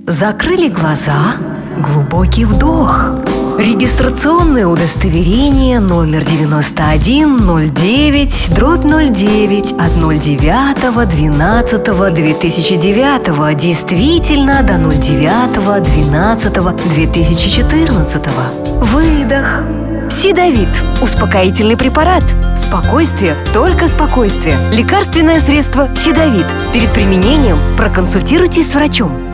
Закрыли глаза, глубокий вдох. Регистрационное удостоверение номер 9109/09 от 09.12.2009, действительно до 09.12.2014. Выдох. Седовит. Успокоительный препарат. Спокойствие, только спокойствие. Лекарственное средство Седовит. Перед применением проконсультируйтесь с врачом.